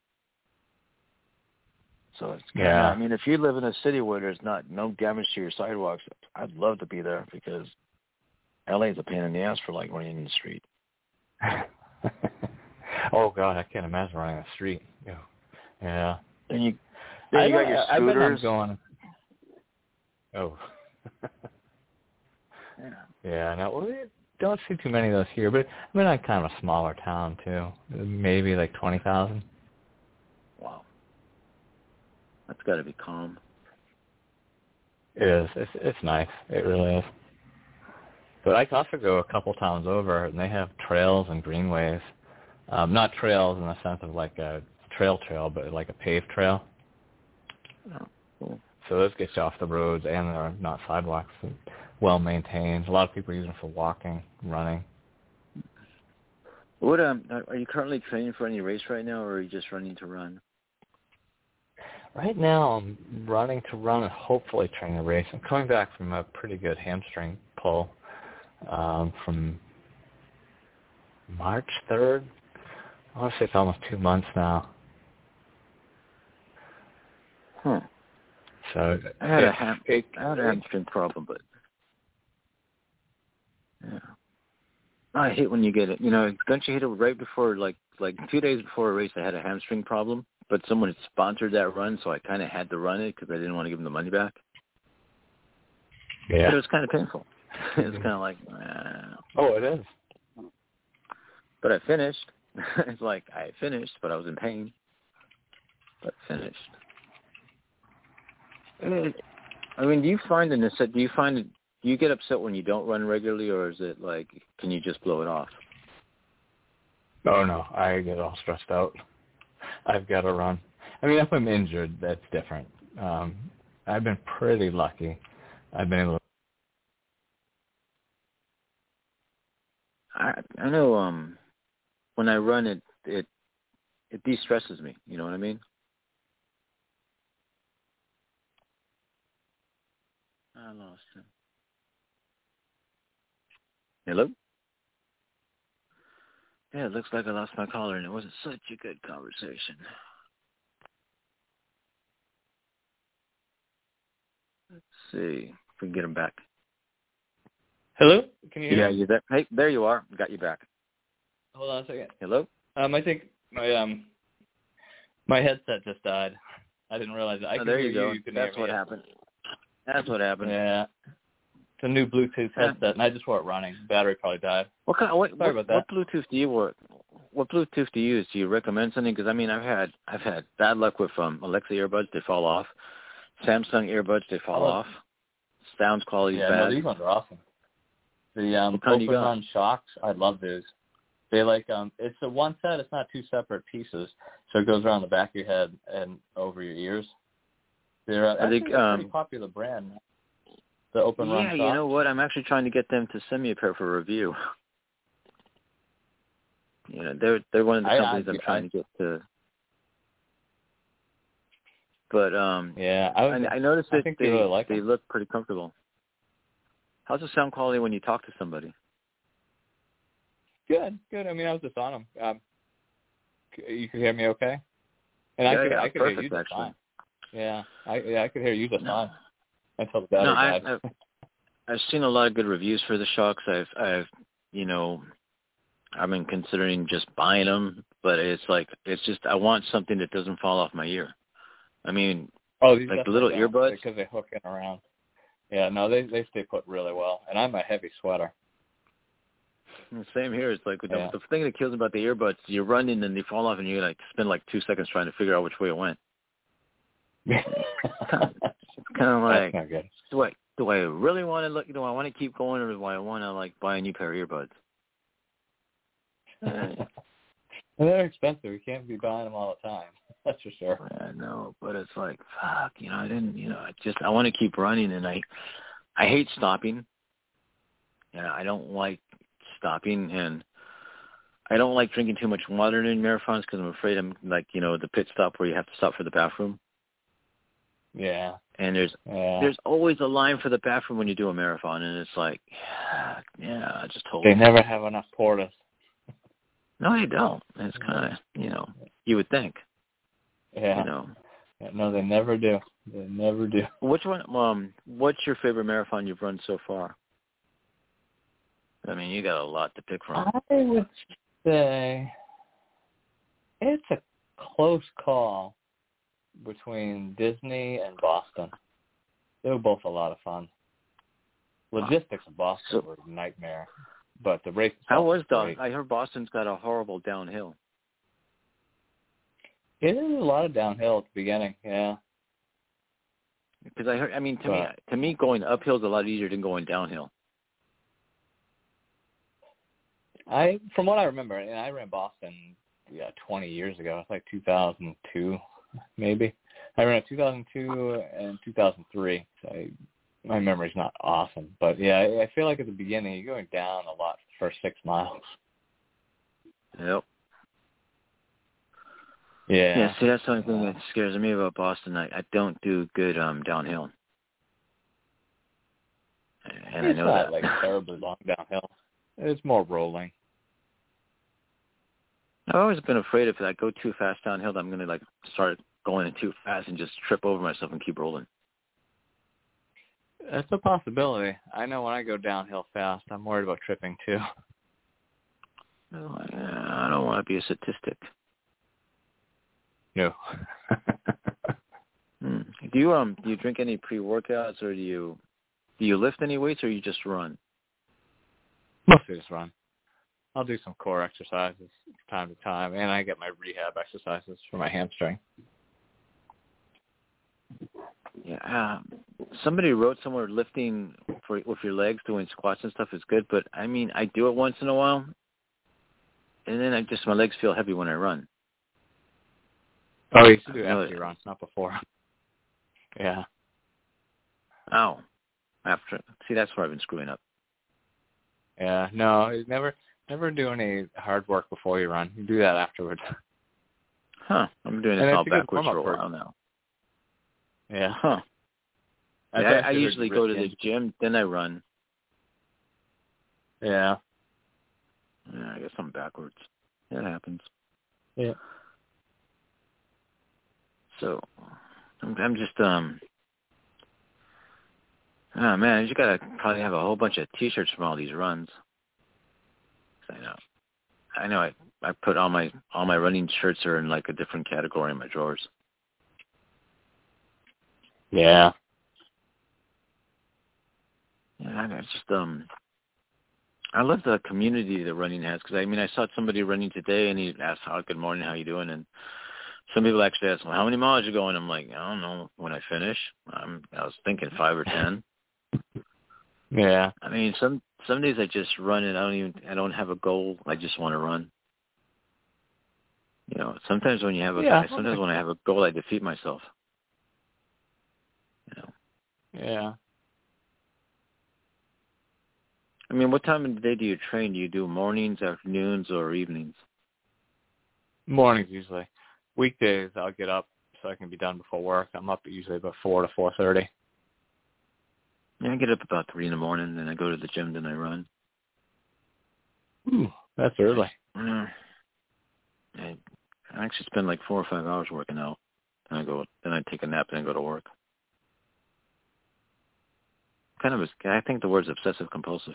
So it's kinda, Yeah. I mean, if you live in a city where there's not no damage to your sidewalks, I'd love to be there because L A is a pain in the ass for like running in the street. Oh God, I can't imagine running the street. Yeah. Yeah. And you, then I you got your I bet I'm scooters. going. Oh. Yeah. Yeah, no, we don't see too many of those here, but I mean, I'm kind of a smaller town too. Maybe like twenty thousand. Wow. That's got to be calm. It is. It's it's nice. It really is. But I can also go a couple towns over, and they have trails and greenways. Um, not trails in the sense of like a trail trail, but like a paved trail. Oh, cool. So those get you off the roads, and they're not sidewalks. Well maintained. A lot of people use them for walking, running. What um, are you currently training for any race right now, or are you just running to run? right now I'm running to run and hopefully train a race. I'm coming back from a pretty good hamstring pull um, from March third. I want to say it's almost two months now. Huh. So I had it, a ham- it, I had a hamstring problem, but yeah. I hate when you get it. You know, don't you hit it right before, like, like two days before a race, I had a hamstring problem, but someone had sponsored that run, so I kind of had to run it because I didn't want to give them the money back. Yeah. But it was kind of painful. It was kind of like, uh, oh, it is. but I finished. It's like I finished, but I was in pain. But finished. I mean, do you find in this? Do you find it? Do you get upset when you don't run regularly, or is it like, can you just blow it off? Oh no, I get all stressed out. I've got to run. I mean, if I'm injured, that's different. Um, I've been pretty lucky. I've been able to. I I know. Um, when I run, it it it de-stresses me. You know what I mean? I lost him. Hello? Yeah, it looks like I lost my caller, and it wasn't such a good conversation. Let's see if we can get him back. Hello? Can you hear Yeah, me? you there? Hey, there you are. Got you back. Hold on a second. Hello? Um, I think my um my headset just died. I didn't realize it. I Oh, can there hear you go. you. You can That's hear what me. happened. That's what happened. Yeah. It's a new Bluetooth Yeah. headset, and I just wore it running. Battery probably died. What kind? What, Sorry what, about that. what Bluetooth do you work? What Bluetooth do you use? Do you recommend something? Because I mean, I've had I've had bad luck with um, Alexa earbuds. They fall off. Samsung earbuds. They fall Oh, off. Sound quality's yeah, bad. no, these ones are awesome. The um, What kind you open got? run shocks, I love those. They like um, it's a one set. It's not two separate pieces, so it goes around the back of your head and over your ears. They're uh, Are they, actually a um, pretty popular brand. The open run Yeah, shocks. you know what? I'm actually trying to get them to send me a pair for review. You know, they're they're one of the I- companies I- I'm trying I- to get to. But um, Yeah, I, was, I, I noticed I that think they they really like they them. look pretty comfortable. How's the sound quality when you talk to somebody? Good, good. I mean, I was just on them. Um, c- you could hear me okay? And Yeah, I could, yeah, I could perfect, hear you just actually. fine. Yeah, I, yeah, I could hear you just No. fine until the battery No, I, died. I've, I've seen a lot of good reviews for the shocks. I've, I've, you know, I've been considering just buying them, but it's like, it's just, I want something that doesn't fall off my ear. I mean, Oh, these like the definitely little don't, earbuds. because they hook in around. Yeah, no, they they stay put really well, and I'm a heavy sweater. Same here. It's like Yeah. the, the thing that kills me about the earbuds, you're running and they fall off, and you like spend like two seconds trying to figure out which way it went. That's It's kind of like, not good. do I do I really want to look? Do I want to keep going, or do I want to like buy a new pair of earbuds? Uh, And they're expensive. You can't be buying them all the time. That's for sure. I know, but it's like, fuck, you know, I didn't, you know, I just, I want to keep running, and I, I hate stopping. Yeah, I don't like stopping, and I don't like drinking too much water in marathons because I'm afraid I'm like, you know, the pit stop where you have to stop for the bathroom. Yeah. And there's, Yeah. there's always a line for the bathroom when you do a marathon, and it's like, yeah, yeah I just told They you. never have enough portas. No, they don't. It's kind of, you know, you would think, Yeah. you know. Yeah, no, they never do. They never do. Which one, um, what's your favorite marathon you've run so far? I mean, you got a lot to pick from. I would say it's a close call between Disney and Boston. They were both a lot of fun. Logistics in Boston So- were a nightmare, but the race How itself was was the? great. I heard Boston's got a horrible downhill. It is a lot of downhill at the beginning, yeah. Because I heard, I mean, to me, But- to me, going uphill is a lot easier than going downhill. I, from what I remember, and I ran Boston, yeah, twenty years ago. It's like two thousand two, maybe. I ran it two thousand two and two thousand three. So I, my memory's not awesome, but yeah, I, I feel like at the beginning you're going down a lot for the first six miles. Yep. Yeah. Yeah, see, that's the only thing that scares me about Boston. I, I don't do good um, downhill. And it's I know not that. like terribly long downhill. It's more rolling. I've always been afraid if I go too fast downhill that I'm going to like start going too fast and just trip over myself and keep rolling. That's a possibility. I know when I go downhill fast, I'm worried about tripping too. No, I, I don't want to be a statistic. No. hmm. Do you um do you drink any pre-workouts, or do you do you lift any weights, or you just run? Mostly just run. I'll do some core exercises from time to time, and I get my rehab exercises for my hamstring. Yeah, um, somebody wrote somewhere lifting for with your legs, doing squats and stuff is good, but I mean, I do it once in a while, and then I just my legs feel heavy when I run. Oh, you used to do I know after you run, not before. Yeah. Oh, after. See, that's where I've been screwing up. Yeah. No, you never, never do any hard work before you run. You do that afterwards. Huh? I'm doing And this it's all a good backwards for a warm-up while now. Yeah. Huh? I, Yeah, I, I usually go to the in. gym, then I run. Yeah. Yeah, I guess I'm backwards. That happens. Yeah. So, I'm, I'm just um. Oh man, I just gotta probably have a whole bunch of T-shirts from all these runs. I know. I know. I I put all my all my running shirts are in like a different category in my drawers. Yeah. Yeah, I just um. I love the community that running has, because I mean I saw somebody running today and he asked, "How good morning, how you doing?" And some people actually ask, "Well, how many miles are you going?" I'm like, I don't know. When I finish, I'm I was thinking five or ten. Yeah. I mean, some some days I just run and I don't even I don't have a goal. I just want to run. You know, sometimes when you have a Yeah, sometimes when I have a goal, I defeat myself. You know. Yeah. I mean, what time of the day do you train? Do you do mornings, afternoons, or evenings? Mornings usually. Weekdays I'll get up so I can be done before work. I'm up usually about four to four thirty. Yeah, I get up about three in the morning, then I go to the gym, then I run. Ooh, that's early. I, I actually spend like four or five hours working out. Then I go, then I take a nap, and I go to work. Kind of, a, I think the word's obsessive compulsive.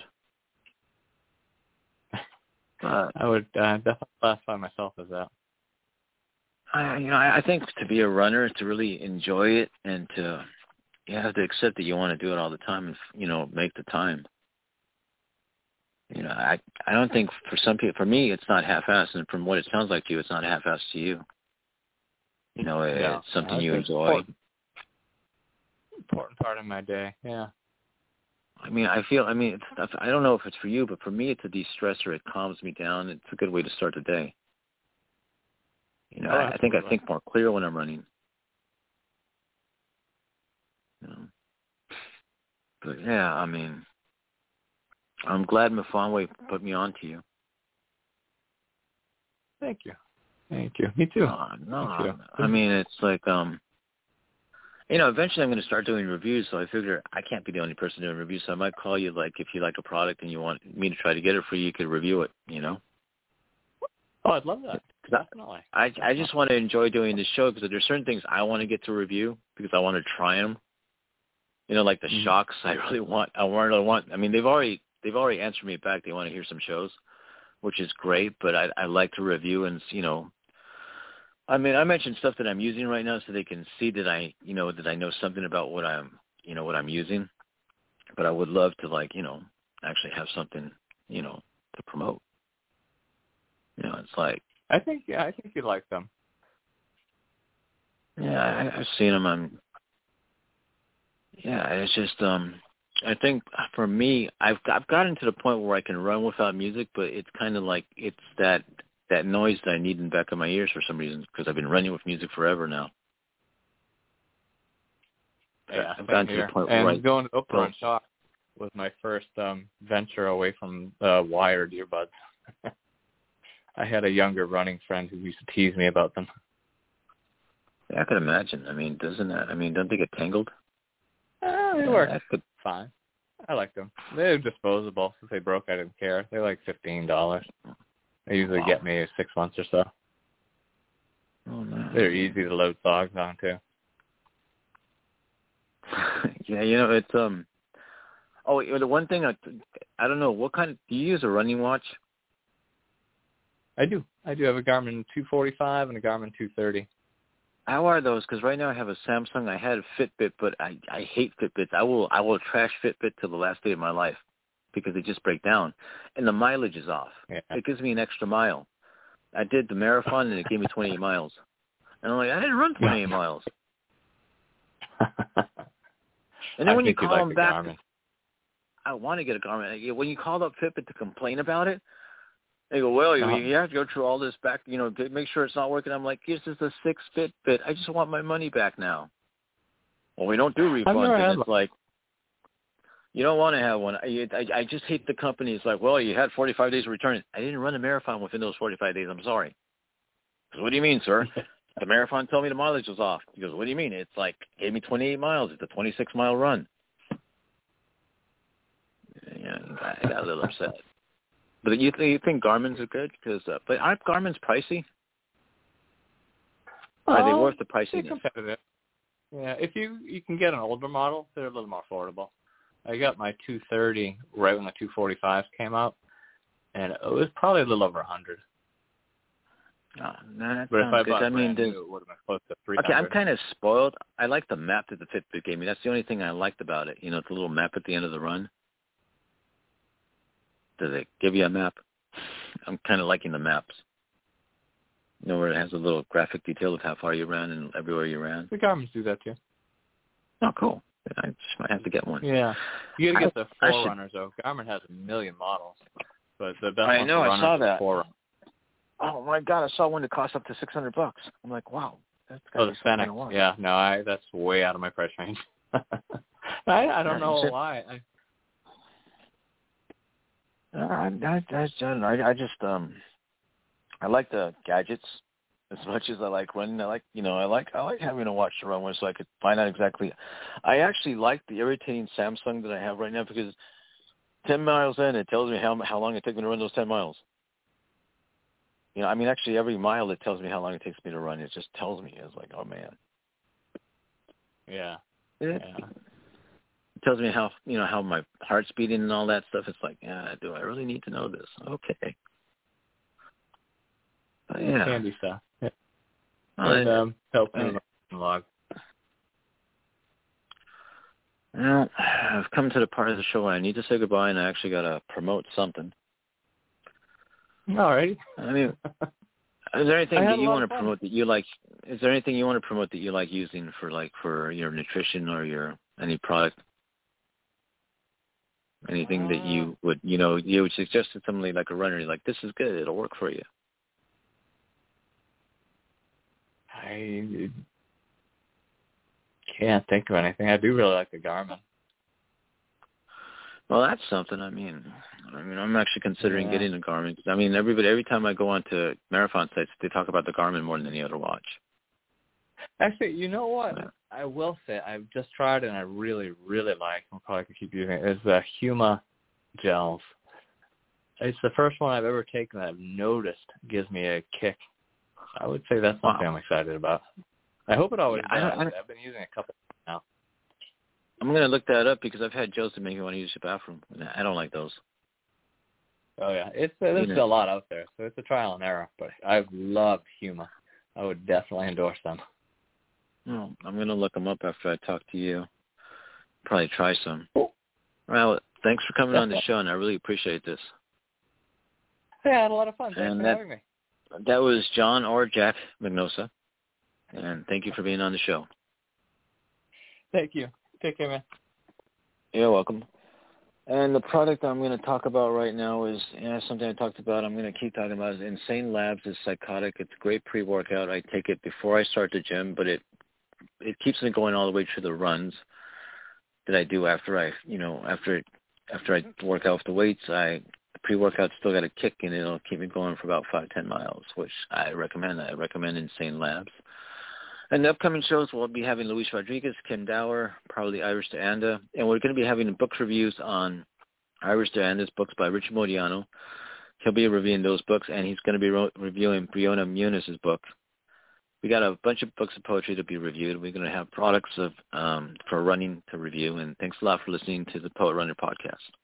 But I would uh, definitely classify myself as that. I, you know, I, I think to be a runner, to really enjoy it, and to you have to accept that you want to do it all the time, and you know, make the time. You know, I I don't think for some people, for me, it's not half-assed, and from what it sounds like to you, it's not half-assed to you. You know, it, Yeah. it's something Yeah, you it's enjoy. Important, important part of my day. Yeah. I mean, I feel, I mean, it's, I don't know if it's for you, but for me, it's a de-stressor. It calms me down. It's a good way to start the day. You know, Oh, I, I think I absolutely. think more clear when I'm running. You know. But yeah, I mean, I'm glad Mufangwe put me on to you. Thank you. Thank you. Me too. Uh, no, Thank you. I mean, it's like, um, you know, eventually I'm going to start doing reviews, so I figure I can't be the only person doing reviews, so I might call you, like, if you like a product and you want me to try to get it for you, you could review it, you know? Oh, I'd love that. Definitely. I, I, I just want to enjoy doing this show because there's certain things I want to get to review because I want to try them. You know, like the Mm-hmm. shocks, I really want, I really want, I mean, they've already, they've already answered me back. They want to hear some shows, which is great, but I, I like to review and, you know, I mean, I mentioned stuff that I'm using right now so they can see that I, you know, that I know something about what I'm, you know, what I'm using. But I would love to, like, you know, actually have something, you know, to promote. You know, it's like. I think, yeah, I think you'd like them. Yeah, I, I've seen them. I'm. Yeah, it's just, um, I think for me, I've I've gotten to the point where I can run without music, but it's kind of like it's that. that noise that I need in the back of my ears for some reason, because I've been running with music forever now. Yeah, I've gotten to here. the point and where I going to Oprah don't. and Shock was my first um, venture away from uh, wired earbuds. I had a younger running friend who used to tease me about them. Yeah, I could imagine. I mean, doesn't that, I mean, don't they get tangled? Uh, they Yeah, work that could, fine. I like them. They're disposable. Since they broke, I didn't care. They're like fifteen dollars. They usually wow. get me six months or so. Oh, no. They're easy to load sogs on, too. Yeah, you know, it's, um, oh, the one thing, I, I don't know, what kind of, do you use a running watch? I do. I do have a Garmin two forty-five and a Garmin two thirty. How are those? Because right now I have a Samsung. I had a Fitbit, but I, I hate Fitbits. I will I will trash Fitbit till the last day of my life because they just break down, and the mileage is off. Yeah. It gives me an extra mile. I did the marathon, and it gave me twenty-eight miles. And I'm like, I didn't run twenty-eight miles. And then I when you think you'd call like them the back, Garmin. I want to get a Garmin. When you called up Fitbit to complain about it, they go, well, you, Uh-huh. you have to go through all this back, you know, to make sure it's not working. I'm like, this is a six Fitbit. I just want my money back now. Well, we don't do refunds. And it's one. like, you don't want to have one. I, I, I just hate the company. It's like, well, you had forty-five days to return it. I didn't run a marathon within those forty-five days. I'm sorry. So what do you mean, sir? The marathon told me the mileage was off. He goes, what do you mean? It's like, gave me twenty-eight miles. It's a twenty-six mile run. Yeah, I got a little upset. But you think you think Garmin's are good? Because uh, but aren't Garmin's pricey? Are they Oh, worth the they're priciness? competitive. Yeah, if you you can get an older model, they're a little more affordable. I got my two thirty right when the two forty-fives came out, and it was probably a little over a hundred. Oh, no, that But if sounds I good. bought I mean, brand does, new, it would have been close to three okay, hundred. I'm kind of spoiled. I like the map that the Fitbit gave me. That's the only thing I liked about it. You know, it's a little map at the end of the run. Does it give you a map? I'm kind of liking the maps. You know, where it has a little graphic detail of how far you ran and everywhere you ran. The Garmin's do that too. Oh, cool. I just might have to get one. Yeah. You gotta get the I- I should- Forerunners though. Garmin has a million models, but the best I one know, for I runners saw is that. Forerunner. Oh my God! I saw one that cost up to six hundred bucks. I'm like, wow, that's Oh, gotta the be something I Fenix. want. Yeah, no, I that's way out of my price range. I I don't Yeah, know it's- why. I, I, I, I, I don't know. I, I just um, I like the gadgets as much as I like running. I like, you know, I like I like having a watch to run with, so I could find out exactly. I actually like the irritating Samsung that I have right now because ten miles in, it tells me how how long it took me to run those ten miles. You know, I mean, actually, every mile it tells me how long it takes me to run. It just tells me. It's like, oh man. yeah. It, Yeah. it tells me how you know how my heart's beating and all that stuff. It's like, yeah, do I really need to know this? Okay. But yeah. Handy stuff. Yeah. Well, And it- um, help uh, me log. Well, I've come to the part of the show where I need to say goodbye, and I actually got to promote something. All right. I mean, is there anything I had that a you lot want of to fun. promote that you like? Is there anything you want to promote that you like using for like for your nutrition or your any product? Anything that you would, you know, you would suggest to somebody like a runner, you're like, this is good, it'll work for you. I can't think of anything. I do really like the Garmin. Well, that's something. I mean, I mean, I'm actually considering Yeah. getting a Garmin because I mean, everybody every time I go onto marathon sites, they talk about the Garmin more than any other watch. Actually, you know what? Yeah. I will say I've just tried it and I really, really like. I'll probably could keep using it. Is the Huma gels. It's the first one I've ever taken that I've noticed gives me a kick. I would say that's something Wow. I'm excited about. I hope it always Yeah, I does. don't- I don't- I've been using it a couple now. I'm going to look that up because I've had Joseph make me want to use the bathroom. I don't like those. Oh yeah, it's uh, there's You know. a lot out there, so it's a trial and error. But I've loved Huma. I would definitely endorse them. Well, I'm going to look them up after I talk to you. Probably try some. Cool. Well, thanks for coming on the show, and I really appreciate this. Yeah, I had a lot of fun. Thanks And for that- having me. That was John or Jack Magnosa, and thank you for being on the show. Thank you. Take care, man. You're welcome. And the product I'm going to talk about right now is yeah, something I talked about. I'm going to keep talking about is Insane Labs is Psychotic. It's a great pre-workout. I take it before I start the gym, but it it keeps me going all the way through the runs that I do after I, you know, after after I work out with the weights. I pre-workout still got a kick, and it'll keep me going for about five ten miles, which I recommend. I recommend Insane Labs. In the upcoming shows, we'll be having Luis Rodriguez, Ken Dower, probably Iris DeAnda, and we're going to be having book reviews on Iris DeAnda's books by Richard Modiano. He'll be reviewing those books, and he's going to be re- reviewing Briona Muniz's book. We got a bunch of books of poetry to be reviewed. We're going to have products of um, for running to review, and thanks a lot for listening to the Poet Runner podcast.